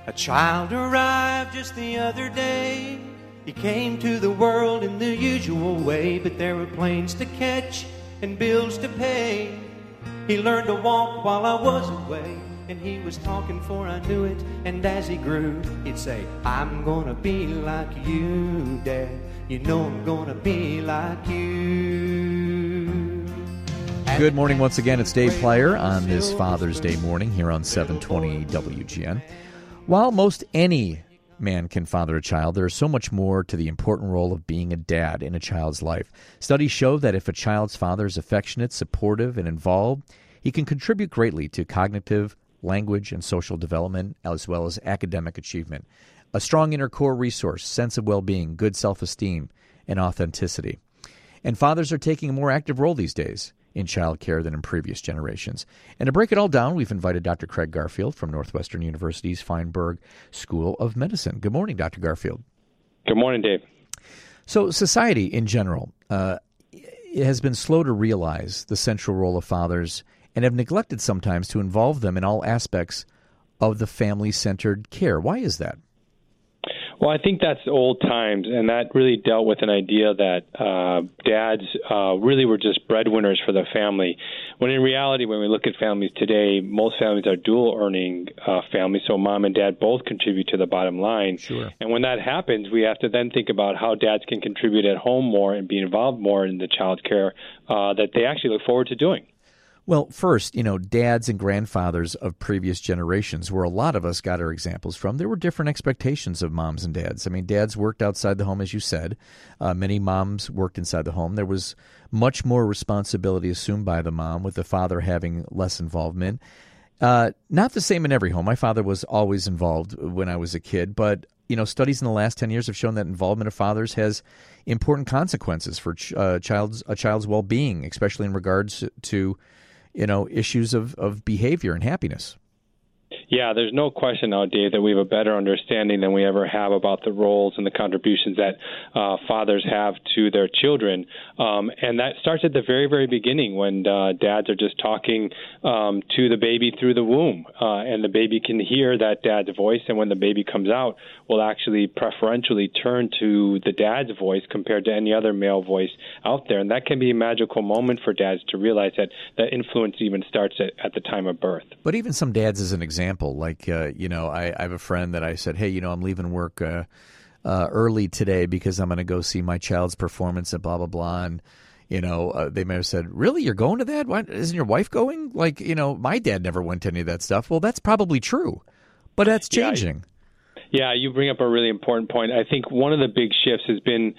A child arrived just the other day. He came to the world in the usual way, but there were planes to catch and bills to pay. He learned to walk while I was away, and he was talking before I knew it. And as he grew, he'd say, I'm gonna be like you, Dad. You know I'm gonna be like you. Good morning once again. It's Dave Plyer on this Father's Day morning here on 720 WGN. While most any man can father a child, there is so much more to the important role of being a dad in a child's life. Studies show that if a child's father is affectionate, supportive, and involved, he can contribute greatly to cognitive, language, and social development, as well as academic achievement. A strong inner core resource, sense of well-being, good self-esteem, and authenticity. And fathers are taking a more active role these days in child care than in previous generations. And to break it all down, we've invited Dr. Craig Garfield from Northwestern University's Feinberg School of Medicine. Good morning, Dr. Garfield. Good morning, Dave. So society in general it has been slow to realize the central role of fathers and have neglected sometimes to involve them in all aspects of the family-centered care. Why is that? Well, I think that's old times, and that really dealt with an idea that dads really were just breadwinners for the family. When in reality, when we look at families today, most families are dual-earning families, so mom and dad both contribute to the bottom line. Sure. And when that happens, we have to then think about how dads can contribute at home more and be involved more in the child care that they actually look forward to doing. Well, first, dads and grandfathers of previous generations, where a lot of us got our examples from, there were different expectations of moms and dads. I mean, dads worked outside the home, as you said. Many moms worked inside the home. There was much more responsibility assumed by the mom, with the father having less involvement. Not the same in every home. My father was always involved when I was a kid, but studies in the last 10 years have shown that involvement of fathers has important consequences for a child's well-being, especially in regards to issues of behavior and happiness. Yeah, there's no question now, Dave, that we have a better understanding than we ever have about the roles and the contributions that fathers have to their children. And that starts at the very, very beginning when dads are just talking to the baby through the womb. And the baby can hear that dad's voice. And when the baby comes out, will actually preferentially turn to the dad's voice compared to any other male voice out there. And that can be a magical moment for dads to realize that that influence even starts at the time of birth. But even some dads, as an example, like, I have a friend that I said, hey, I'm leaving work early today because I'm going to go see my child's performance at blah, blah, blah. And, they may have said, really, you're going to that? Why, isn't your wife going? Like, my dad never went to any of that stuff. Well, that's probably true, but that's changing. Yeah, you bring up a really important point. I think one of the big shifts has been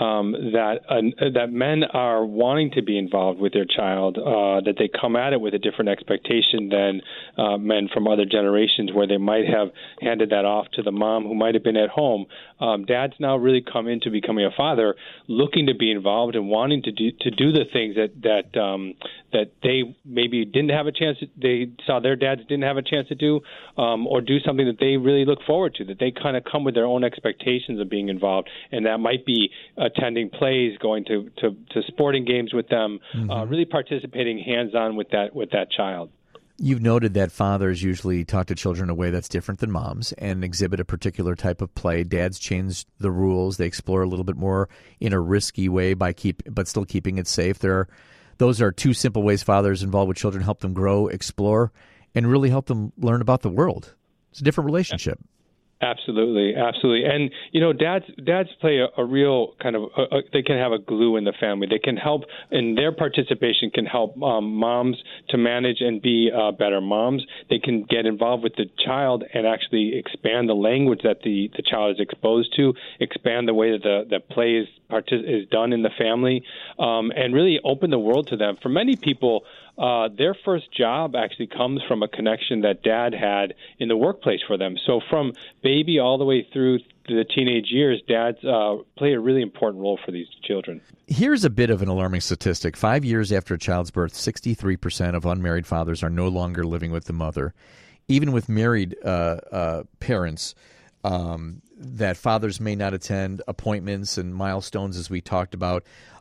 that men are wanting to be involved with their child, that they come at it with a different expectation than men from other generations where they might have handed that off to the mom who might have been at home. Dads now really come into becoming a father looking to be involved and wanting to do the things that they maybe didn't have a chance, they saw their dads didn't have a chance to do, or do something that they really look forward to, that they kind of come with their own expectations of being involved, and that might be attending plays, going to sporting games with them, really participating hands-on with that child. You've noted that fathers usually talk to children in a way that's different than moms and exhibit a particular type of play. Dads change the rules. They explore a little bit more in a risky way but still keeping it safe. Those are two simple ways fathers involved with children help them grow, explore, and really help them learn about the world. It's a different relationship. Absolutely. And, dads play a real kind of, they can have a glue in the family. They can help, and their participation can help moms to manage and be better moms. They can get involved with the child and actually expand the language that the child is exposed to, expand the way that the play is done in the family, and really open the world to them. For many people, their first job actually comes from a connection that dad had in the workplace for them. So from baby all the way through the teenage years, dads play a really important role for these children. Here's a bit of an alarming statistic. 5 years after a child's birth, 63% of unmarried fathers are no longer living with the mother. Even with married parents, that fathers may not attend appointments and milestones, as we talked about.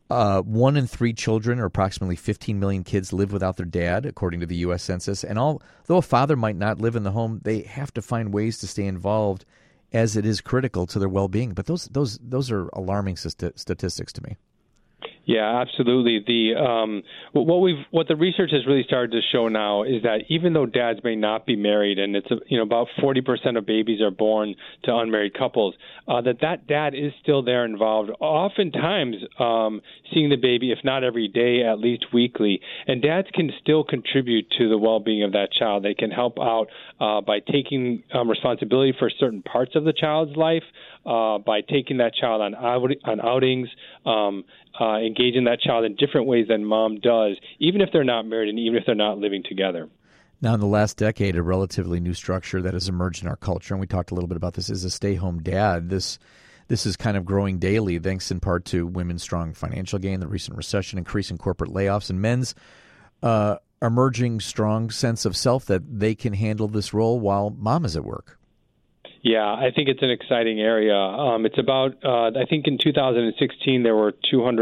1 in 3 children, or approximately 15 million kids, live without their dad, according to the U.S. Census. And although a father might not live in the home, they have to find ways to stay involved, as it is critical to their well-being. But those are alarming statistics to me. Yeah, absolutely. What the research has really started to show now is that even though dads may not be married, and it's about 40% of babies are born to unmarried couples, that dad is still there involved, oftentimes seeing the baby, if not every day, at least weekly. And dads can still contribute to the well-being of that child. They can help out by taking responsibility for certain parts of the child's life, by taking that child on outings, engaging that child in different ways than mom does, even if they're not married and even if they're not living together. Now, in the last decade, a relatively new structure that has emerged in our culture, and we talked a little bit about this, is a stay-home dad. This is kind of growing daily, thanks in part to women's strong financial gain, the recent recession, increasing corporate layoffs, and men's emerging strong sense of self that they can handle this role while mom is at work. Yeah, I think it's an exciting area. It's about, I think in 2016, there were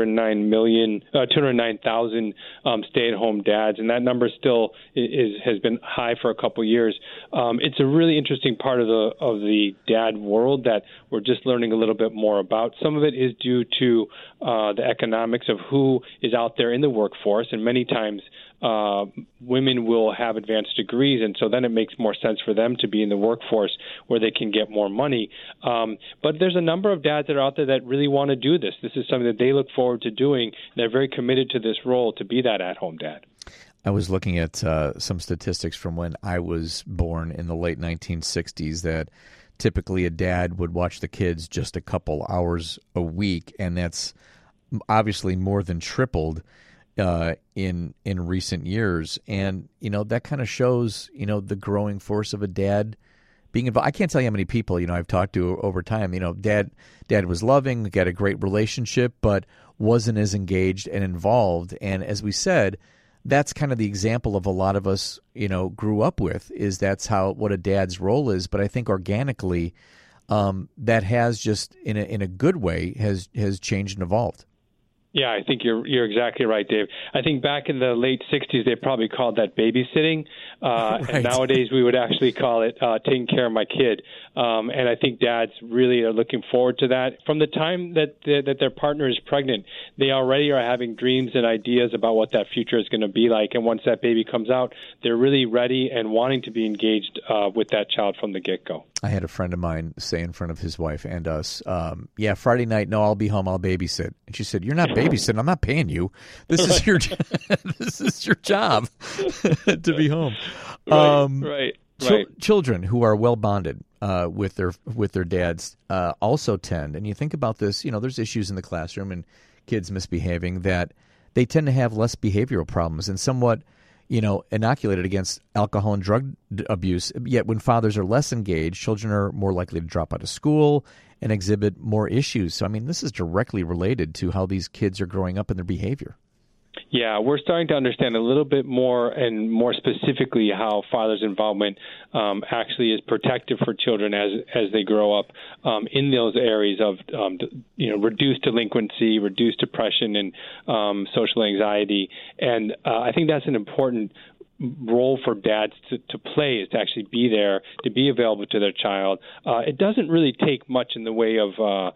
209,000 stay-at-home dads, and that number still has been high for a couple years. It's a really interesting part of the dad world that we're just learning a little bit more about. Some of it is due to the economics of who is out there in the workforce, and many times women will have advanced degrees, and so then it makes more sense for them to be in the workforce where they can get more money. But there's a number of dads that are out there that really want to do this. This is something that they look forward to doing. They're very committed to this role, to be that at-home dad. I was looking at some statistics from when I was born in the late 1960s that typically a dad would watch the kids just a couple hours a week, and that's obviously more than tripled in recent years. And that kind of shows the growing force of a dad being involved. I can't tell you how many people I've talked to over time. Dad was loving, got a great relationship, but wasn't as engaged and involved. And as we said, that's kind of the example of a lot of us grew up with, is that's what a dad's role is. But I think organically that has just in a good way has changed and evolved. Yeah, I think you're exactly right, Dave. I think back in the late 60s, they probably called that babysitting. Right. And nowadays we would actually call it taking care of my kid. And I think dads really are looking forward to that. From the time that their partner is pregnant, they already are having dreams and ideas about what that future is going to be like. And once that baby comes out, they're really ready and wanting to be engaged with that child from the get-go. I had a friend of mine say in front of his wife and us, Friday night, no, I'll be home, I'll babysit. And she said, "You're not babysitting, I'm not paying you. This is your this is your job to be home." Right. Children who are well bonded with their dads also tend, and you think about this, there's issues in the classroom and kids misbehaving, that they tend to have less behavioral problems and somewhat inoculated against alcohol and drug abuse. Yet when fathers are less engaged, children are more likely to drop out of school and exhibit more issues. So, this is directly related to how these kids are growing up in their behavior. Yeah, we're starting to understand a little bit more, and more specifically how father's involvement actually is protective for children as they grow up in those areas of reduced delinquency, reduced depression, and social anxiety. And I think that's an important role for dads to play, is to actually be there, to be available to their child. It doesn't really take much in the way of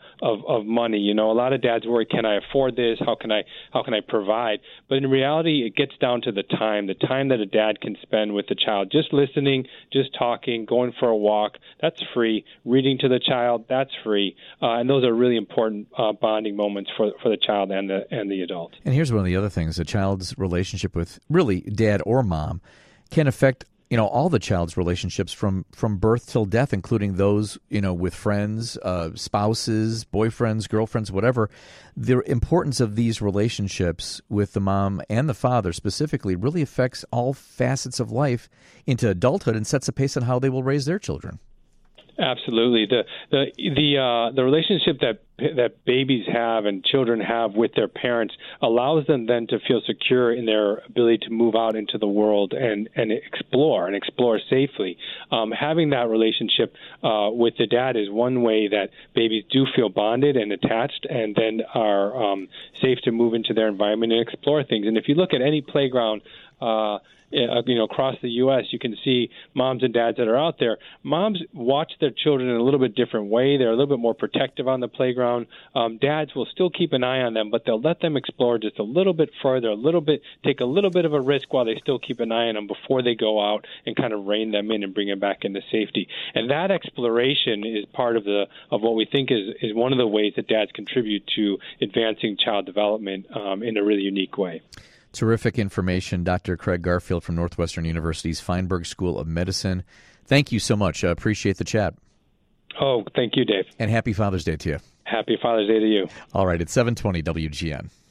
money. A lot of dads worry, can I afford this? How can I provide? But in reality, it gets down to the time that a dad can spend with the child, just listening, just talking, going for a walk. That's free. Reading to the child, that's free. And those are really important bonding moments for the child and the adult. And here's one of the other things: a child's relationship with really dad or mom can affect all the child's relationships from birth till death, including those with friends, spouses, boyfriends, girlfriends, whatever. The importance of these relationships with the mom and the father specifically really affects all facets of life into adulthood and sets a pace on how they will raise their children. Absolutely. The relationship that that babies have and children have with their parents allows them then to feel secure in their ability to move out into the world and explore safely. Having that relationship with the dad is one way that babies do feel bonded and attached, and then are safe to move into their environment and explore things. And if you look at any playground across the U.S., you can see moms and dads that are out there. Moms watch their children in a little bit different way. They're a little bit more protective on the playground. Dads will still keep an eye on them, but they'll let them explore just a little bit further, take a little bit of a risk while they still keep an eye on them before they go out and kind of rein them in and bring them back into safety. And that exploration is part of what we think is one of the ways that dads contribute to advancing child development in a really unique way. Terrific information. Dr. Craig Garfield from Northwestern University's Feinberg School of Medicine. Thank you so much. I appreciate the chat. Oh, thank you, Dave. And happy Father's Day to you. Happy Father's Day to you. All right, it's 7:20 WGN.